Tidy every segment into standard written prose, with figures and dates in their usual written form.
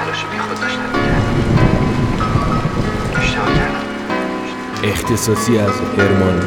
تلاشو بی خود داشتم میکردم. اشتباه کردم. اختصاصی از هرمان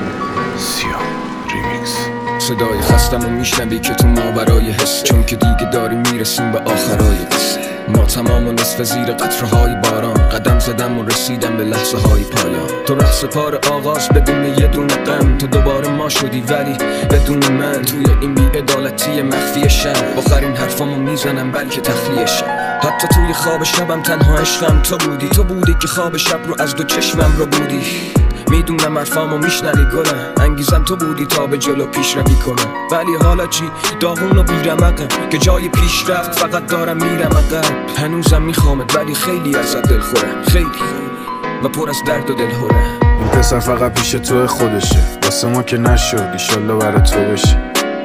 سیاه ریمیکس. صدای خستم و میشنوی که تو ماورای حس، چون که دیگه داریم میرسیم به آخرای قصه. ما تمام و نصف زیر قطره‌های باران قدم زدم و رسیدم به لحظه‌های پایان. تو رهسپار آغاز بدون یه دونه غم، تو دوباره ما شدی ولی بدون من. توی این بی‌عدالتی مخفی شب آخرین حرفامو میزنم بلکه تخلیه شب. حتی توی خواب شبم تنها عشقم تو بودی. تو بودی که خواب شب رو از دو چشمم رو بودی. میدونم حرفامو میشنوی گلم، انگیزم تو بودی تا به جلو پیشروی کنم. ولی حالا چی؟ داغون و بیرمقم که جای پیشرفت فقط دارم میرم عقب. هنوزم میخوامت ولی خیلی ازت دلخورم، خیلی و پر از درد و دلهورم. این پسر فقط پیش تو خودشه، واسه ما که نشد ایشالله برا تو بشه.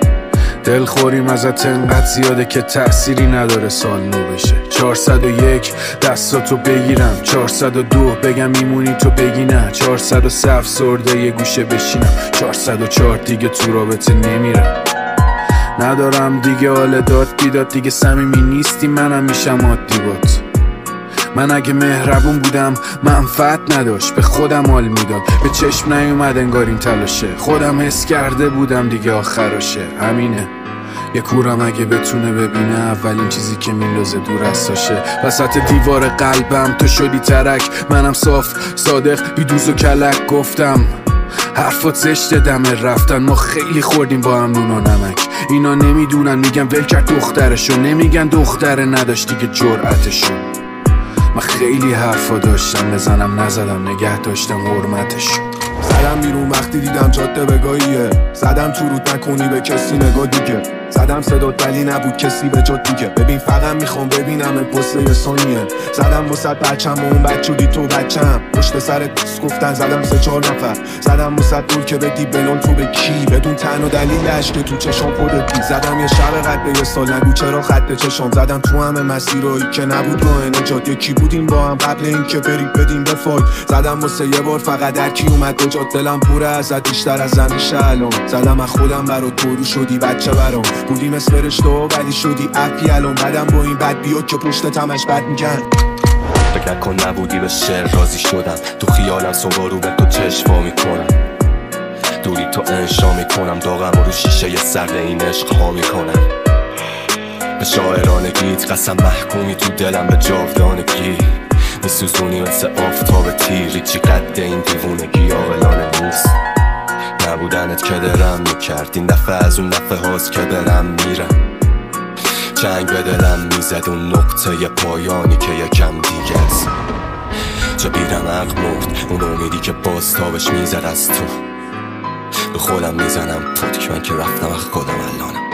دل خوریم ازت انقدر زیاده که تأثیری نداره سال نو بشه. 401 دستاتو بگیرم، 402 بگم میمونی تو بگی نه، 403 افسرده یه گوشه بشینم، 404 دیگه تو رابطه نمیرم. ندارم دیگه حال داد بیداد، دیگه صمیمی نیستی منم میشم عادی بات. من اگه مهربون بودم منفعت نداشت، به خودم حال میداد، به چشم نیومد انگار این تلاشه. خودم حس کرده بودم دیگه آخراشه، همینه. یه کورم اگه بتونه ببینه اولین چیزی که میندازه دور از تاشه. وسط دیوار قلبم تو شدی ترک، منم صاف صادق بی دوز و کلک. گفتم حرفات زشته دمه رفتن، ما خیلی خوردیم با هم نون و نمک. اینا نمیدونن میگن ول کرد دخترشو، نمیگن دختره نداشت دیگه جرأتشو. من خیلی حرفا داشتم بزنم نزدم، نگه داشتم حرمتشو. زدم بیرون وقتی دیدم جاده بگاهیه، زدم تو رود نکنی به کسی نگاه دیگه. زدم صدات ولی نبود کسی به جا دیگه. ببین فقط میخوام ببینم پست یه ثانیه. زدم وسط بچم و اون بچودی تو بچم، پشت سرت گفتن زدم 3-4 نفر. زدم وسط دور که بدی بلون تو به کی، بدون تن و دلیلش که تو چشام خودت بی. زدم یه شب قد یه سال نگو چرا خط چشام. زدم تو همه مسیرایی که نبود راه نجات، یکی بودیم با هم قبل این که بریم بدیم به فایت. زدم واسه یه بار فقط در کی اومد کجا، دلم پره ازت بیشتر از همیشه الان. زدم از خودم برات تو شدی بچه برام، بودیم اسم فرشته ولی شدی اپی الان. بعدم با این بد بیاد که پشت تمش بد میگن. فکر کن نبودی به شعر راضی شدم، تو خیالم صبح رو به تو چشم وا میکنم. دوری تو انشا میکنم، داغم رو شیشه سرد این عشق ها میکنم. به شاعرانگیت قسم محکومی تو دلم به جاودانگی. میسوزونی مثل آفتاب تیری، چی قد این دیوونگی عاقلانه نیست. نبودنت که درم میکرد، این دفعه از اون دفعه هاست که درم میرم. چنگ به دلم میزد اون نقطه پایانی که یکم دیگه است. چه بیرمق مرد اون امیدی که باز تابش میزد از تو. به خودم میزنم پتک من که رفتم اخ خودم الانم.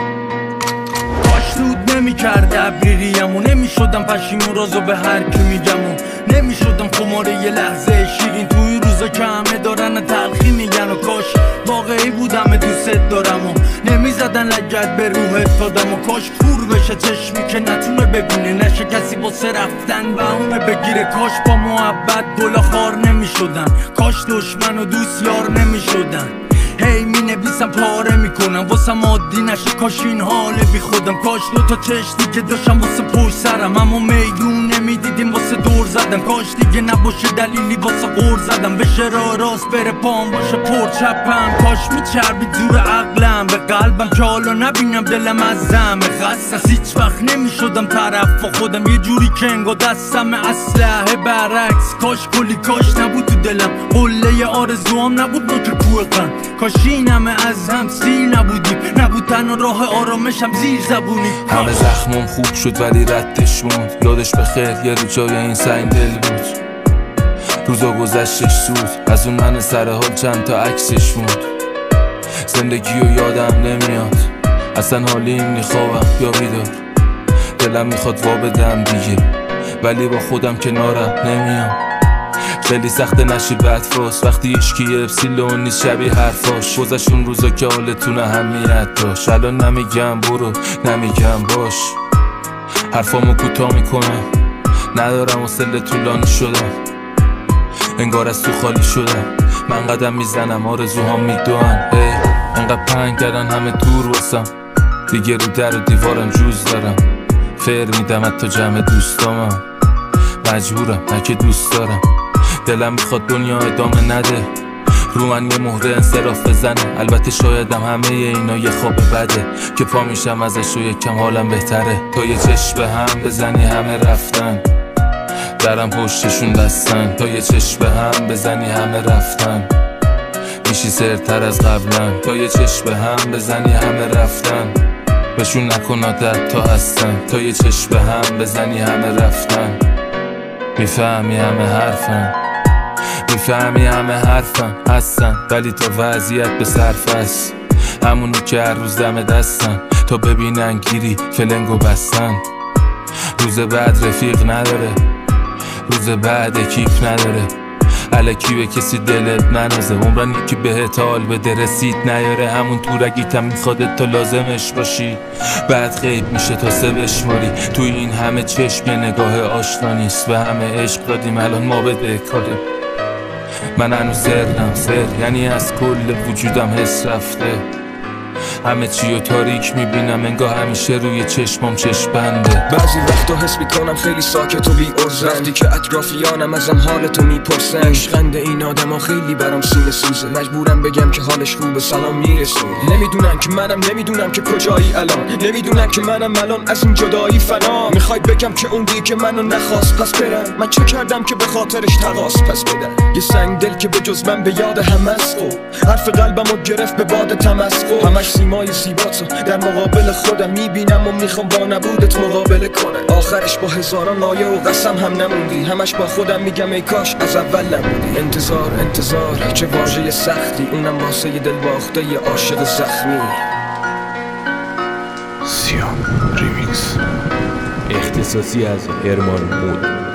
کاش رود نمیکرد ابریریم و نمیشدم پشیمون رازو به هر کی میگم و نمیشدم خماره یه لحظه شیرین توی روزا که همه دارن تلخی میگن. و کاش واقعی بودم دوست دارم و نمیزدن لگد به روح افتادم. و کاش کور بشه چشمی که نتونه ببینه، نشه کسی واسه رفتن و اونه بگیره. کاش با محبت گلا خار نمیشدن، کاش دشمن و دوست یار نمیشدن. هی می نویسم پاره میکنم واسم عادی نشه، کاش این حال بی خودم. کاش دوتا چشتی که داشتم واسه پشت سرم، اما میدون نمیدیدیم واسه دور زدم. کاش دیگه نباشه دلیلی واسه غور زدم، بشه راه راست بره پام باشه پر چپم. کاش میچربید زور عقلم به قلبم که حالا نبینم دلم از زمه خست. هیچ وقت نمیشدم طرف با خودم، یه جوری که انگار دستم اسلحه برعکس. کاش کلی کاش نبود تو دلم، قله آرزوام نبود نوک کوه قند. کاش این همه از هم سیر نبودیم، نبود تنها راه آرامشم زیر زبونی. همه زخمم خوب شد ولی ردش موند، یادش بخیر یه رو جای این سنگ دل بود. روزا گذشتش سود، از اون من سرحال چند تا عکسش موند. زندگیو یادم نمیاد، اصلا حالیم نی خوابم یا بیدار. دلم میخواد وا بدم دیگه ولی با خودم کنارم نمیام. خیلی سخت نشی بدفاس وقتی اشکی اپسیلون نیست شبیه حرفاش. گذشت اون روزا که حالتون اهمیت داشت، الان نمیگم برو نمیگم باش. حرفامو کوتاه میکنم، ندارم حوصله طولانی شدم. انگار از تو خالی شدم، من قدم میزنم آرزوهام میدوان. انقدر پنگ کردن همه دور واسم، دیگه رو در و دیوارم جوز دارم. فر میدم حتی جمع دوستامم. مجبورم نه که دوست دارم، دلم میخواد دنیا ادامه نده، رو من یه مهر انصراف بزنه. البته شایدم همه اینا یه خواب بده که پا میشم ازش و یکم حالم بهتره. تا یه چشم به هم بزنی همه رفتن، درم پشتشون بستن. تا یه چشم به هم بزنی همه رفتن، میشی سرتر از قبلا. تا یه چشم به هم بزنی همه رفتن، بهشون نکن عادت تا هستن. تا یه چشم به هم بزنی همه رفتن، میفهمی همه حرفن، میفهمی همه حرفن هستن، ولی تا وضعیت به صرف است همونو که هر روز دم دستن. تا ببینن گیری فلنگو بستن، روز بعد رفیق نداره، روز بعد اکیپ نداره. الکی به کسی دلت ننازه، عمرن یکی بهت حال بده رسید نیاره. همون تورگیتم میخوادت تا لازمش باشی، بعد غیب میشه تا سه بشماری. توی این همه چشم یه نگاه آشنا نیست، و همه عشق دادیم الان ما بده کاریم. من هنوز سر یعنی از کل وجودم حس رفته، همه چی رو تاریک میبینم انگاه همیشه روی چشمام چشم بنده. بعضی وقتا حس میکنم خیلی ساکت و بی عرضم، وقتی که اطرافیانم ازم حالتو میپرسن. عشقنده این آدم ها خیلی برام سینه سوزه، مجبورم بگم که حالش خوبه سلام میرسون. نمیدونن که منم نمیدونم که کجایی الان، نمیدونن که منم الان از این جدایی فنا. میخوای بگم که اون دی که منو نخواست پس برم، من چه کردم که به خاطرش تقاس پس بدم. یه سنگ دل که به جز من به یاد همه است، حرف قلبمو گرفت به باد تمسخر. همش سیمای زیباتو در مقابل خودم میبینم و میخوام با نبودت مقابله کنم. آخرش با هزاران لایه و قسم هم نموندی، همش با خودم میگم ای کاش از اول نبودی. انتظار چه واژه سختی، اونم واسه یه دل باخته یه عاشق زخمی. سیام ریمیکس اختصاصی از هرمان مود.